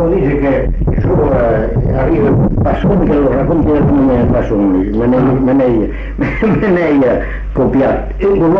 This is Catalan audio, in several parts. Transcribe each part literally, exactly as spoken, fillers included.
Alfredo dice que eso eh, arriba pasó, que lo racconti da come pasó, me ne me ne copiat.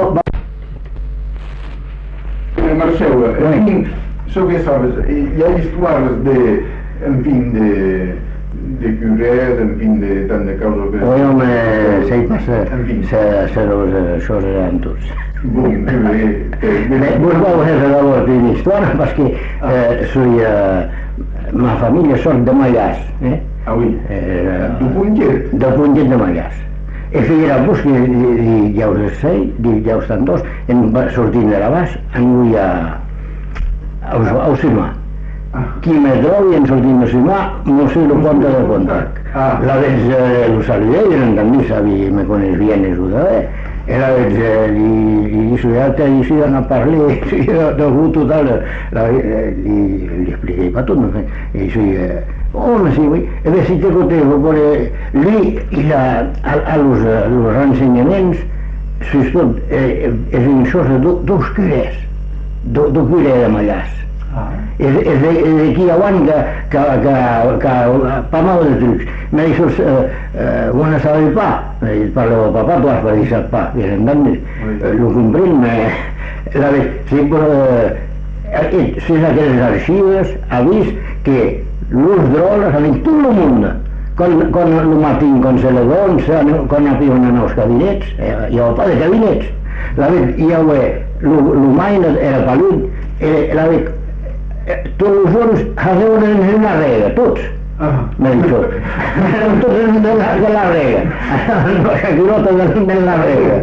Marcelo, en fin, so que sabes, hi ha històries de, en fin, de, de curers, en fin, de tant de causes que... Oui, home, sei pas, se los això eren tots. Bon, bé, bé. Vos vau fer la vostra història, perquè soy, ma família són de Mallàs, eh? Ah, oui, de Puntet? De Puntet de Mallàs. E figureu-vos que dijous sei, dijous tant dos, en sortint de la bas, anui a a Usimà. Qui me trobi en sortint d'Usimà, no sé lo ponte de contacte. La vez lo saludé, y entendí, sabí, me coneix bien eso, ¿sabes? E la vez li dice, ja te decidan a parlar, de gusto tal, li expliqué pa tot, e dice, home, sí, güey, e bé, si te contesto, porque lì a los rensenyaments, és tot, és en això, dos curers, dos curers de Mallàs. És d'aquí a Guany que pa mal de trucs. Me dius, bona sala de pa, parlo de papà, tu has parisat pa, i entendés, lo comprèn, la vez, sí, però, si aquelles arxives ha vist que los drogas han dit tot el món, quan el matí, quan se levanta, quan apiuen en els gabinets, hi ha pa de gabinets, la vez, hi ha, el mai era pelut, la vez, tots els joves feien en la rega, tots, m'ha dit tot, tots de la rega, aquí no tenen de la rega,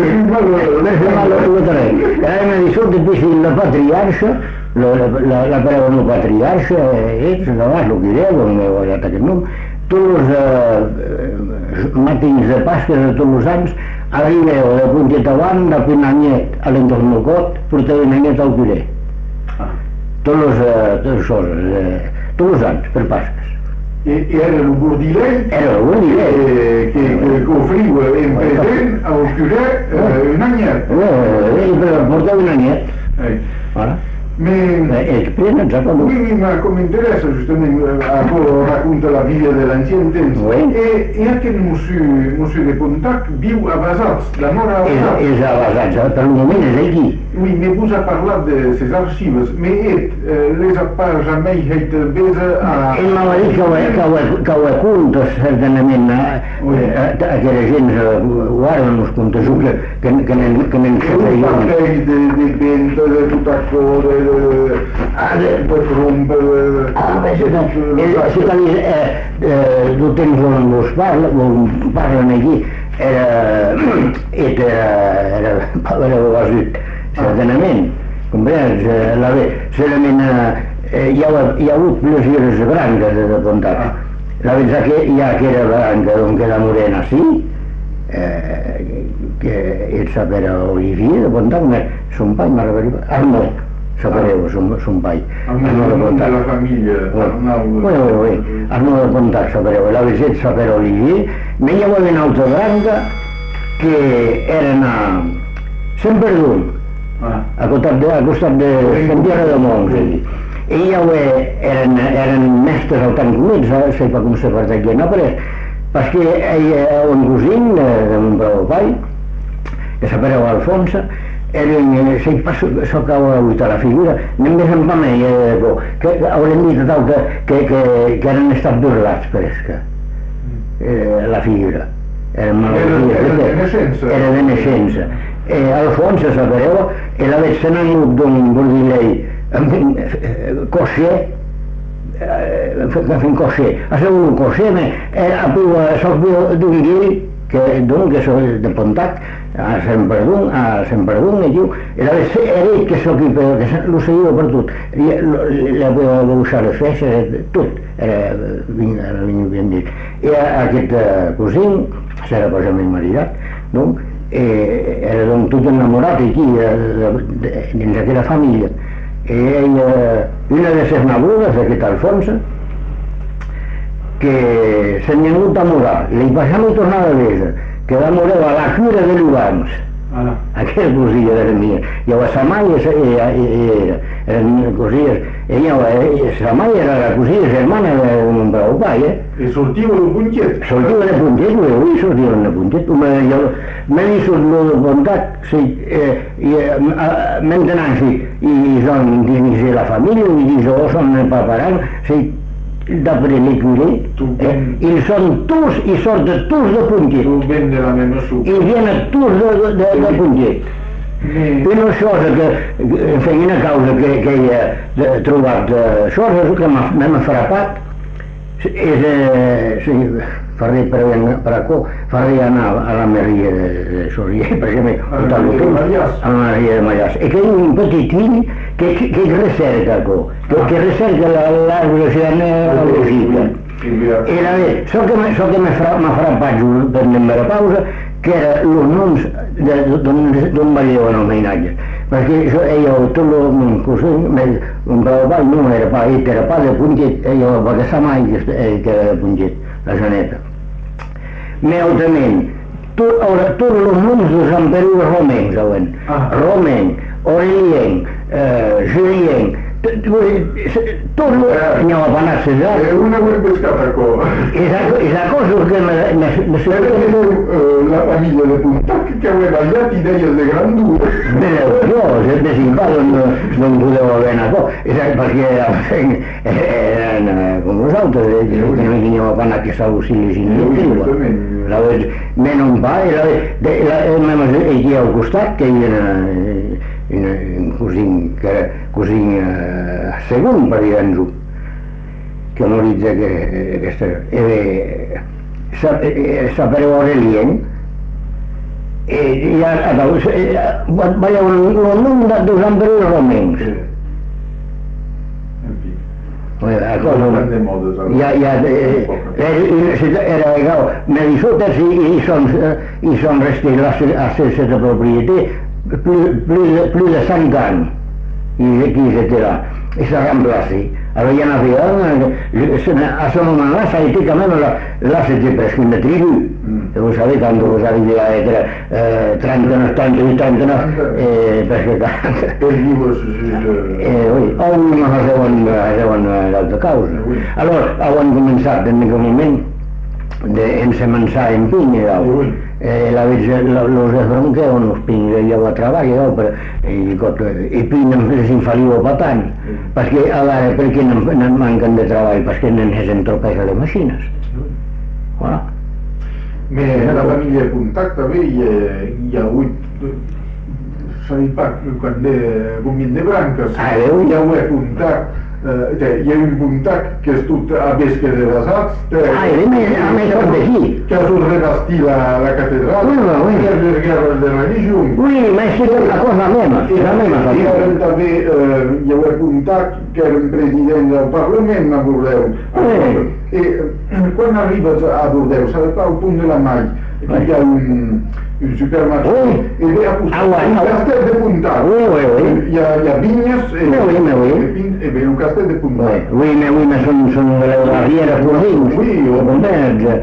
m'ha dit tot, després la patriarxa, la pareva no patriarxa, ells, la vas, el que direu, no m'he guanyat aquest nom, tots els matins de Pasques de tots els anys, arribeu de Puntet avant, de Pinanyet a l'entornocot, porteu Pinanyet al Curer. Tots els tots els anys, per Pasques. I era el bordilet era el bordilet que ofriu en present al curer un anyet. Però porteu un anyet. Ara? Explica't, sap? Oui, m'interessa justament, racconta la vida de l'ancien temps. I aquest monsieur de Pontac viu a Basats, la mort a Basats. És a Basats, per el moment és aquí. Oui, mais vous a parlat de ces archives, mais les a pas jamais été besa a... Ell m'ha dit que ho apunta, certament, aquella gent guarda uns comptes que n'en Un parell de venta, de tutaco, de... de trompa, de... Si el temps on vos parlen aquí, era basut, certament, comprens? Hi ha hagut pleziers branques de Pontac. La veritat que hi ha aquella branca d'on queda morena, sí, que ell sapera Olivier de Pontac, son pai, m'ha referit, Arnau, sapereu, son pai. Arnau de Pontac. De la família, Arnau. Oui, oui, oui, Arnau de Pontac, sapereu. La veritat sapera Olivier, me hi havia una altra branca que eren a Sant Perdun, a costat de Sant Pierre de Mons, i ja eren mestres al tant com ells, no sé com se pertanyien, no, però perquè un cosín d'un brau pai, que sapereu Alfonso, sei pas soc a uita la figura, nem més en pa me, que haurem dit tal que han estat burlats per esca, la figura. Era de naixença. Alfonso, sapereu, la veig se n'ha anat d'un bordilei coixer, fent coixer. Ha sigut un coixer, soc d'un guill, que soc de Pontac, a Sant Perdun, a Sant Perdun, i diu, era ell que soc hi, però que l'ho seguia per tot. La podeu dibuixar les feixes, tot, era ben dit. I aquest cosín, s'era posament maridat, doncs, era tot enamorat aquí, dins d'aquella família. Una de les nabudes d'aquest Alfonso, que s'han venut a morar, li passam i tornava a veure, que va morir a la cura de Lugans, Aquella cosilla de la mia. Jo a sa mare era, eren cosilles, ella, sa mare era la cosilla germana de mon brau pai, eh? I sortiu de Puntet? Sortiu de Puntet, ui, sortiu de Puntet. M'he vist de Puntet, sí, maintenant sí, i són dins de la família, i jo són preparant, sí, d'après l'écurie, ils sont tous, ils sortent tous de Puntet. Tu ven de la meva suc. Ils viennent tous de, de, de Puntet. Una cosa que, en fi, una causa que, que he trobat, això que m'ha frapat, és, eh, sí, faré per, per acò, faré anar a la Maria de Sorier, per exemple, a la Maria de Mallàs. A la Maria de Mallàs. I que hi ha un petit fill que, que, que recerca acò, que, que recerca la, la velocitat neurològica. I la ve, so que m'ha frappat just per la pausa, que era els noms d'on va llevar el mainatge. Perquè jo, ella, tot el meu cosí, un brau pai no era pa, era pa de Puntet, ella va passar mai que era de Puntet, la Janeta. Meutament, tots els noms de Sant Perú romencs, romenc, Aurelien, Julien, tot andiamo a panarsi già. È una quel pescataco. E la cosa che mi sono la famiglia di Puntac che aveva gli atti degli de grandura. Beh, io se mi si imparo non potevo avere una cosa, perché erano come nosaltres, che non andiamo a panare che stavo sin la meno un paio, e al costat que hi era un cosí que era cosí segon per dir-nos-ho, que m'hauria que aquesta sapereu Aurelien i veieu el nom dels emperadors romencs. La cosa ja, ja, era legal, me disfrutes i són restés a cette propriété plus de cinq ans, qui c'était là, et ça remplacé. Alors il y en avait un, à ce moment-là, ça a été quand même, là, là c'était presque une tribu. Et vous savez, quand vous arrivez à être euh, trente-neuf, trente-huit, trente-neuf, et presque quarante. Eh, oui, on no faceuen l'altra causa. Alors, han començat en aquell moment d'ensemençar en piny, la veig, los de Fronquer, on els pins, jo a treball, i pins les infaliu per tant, perquè a veure, per què no manquen de treball? Perquè no es entropessa les màquines. Voilà. Mais la famille de Puntac també hi ha hagut, sabeu pas, quan de Gomien de Branques, hi ha hagut Puntac, hi ha un Puntac que és tot a vesque de basats, que ha surt revestir la catedral, que és les guerres de religió. Oui, mais c'est la cosa meva, la meva família. I també hi ha hagut Puntac, que era un president del Parlament a Bordeus. I quan arribes a Bordeus, al punt de la Mall, hi ha un supermercat, i ve a costar un castell de Puntac. Hi ha vinyes, i ve un castell de Puntac. Oui, mais oui, mais són de la Riera Florins. Oui, o comerç.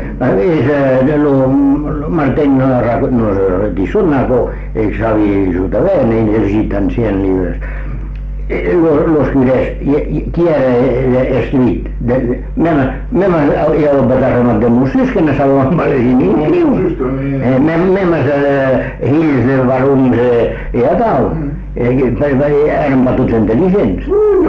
Martín nos dissona que sabi justament, i llegit ancians llibres. Los curés, qui era escrit, même hi ha el batarremat de Mossos que no saben llegir ni escriu, même els fills de barons i a tal, eren batuts intel·ligents.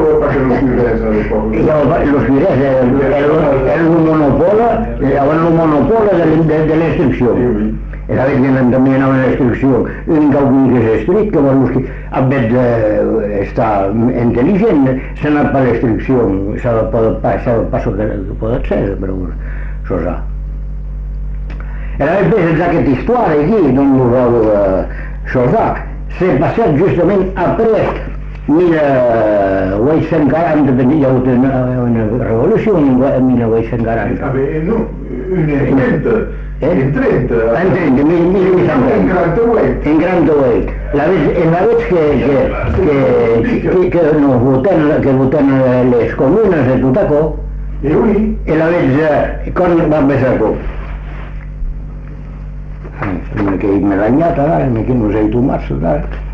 Los curés eren un monopole, eren un monopole de l'instrucció. Era vez que també hi ha una instrucció, l'únic algú que és escrit, que vol que en vez d'estar intel·ligent, s'ha anat per l'instrucció, s'ha de pas que pot ser, però això és. Era vez d'aquesta història aquí, d'on ho veu això és, s'ha passat justament après mil vuit-cents quaranta, hi ha hagut una revolució en mil vuit-cents quaranta. No, una trenta. En trenta. En trenta, mil vuit-cents quaranta. En Grantaway. En Grantaway. La veig que no voten les comunes de Tutaco. I oui. I la veig quan va empezar a cop. me che me l'anyata, me che non sei tu mazzo,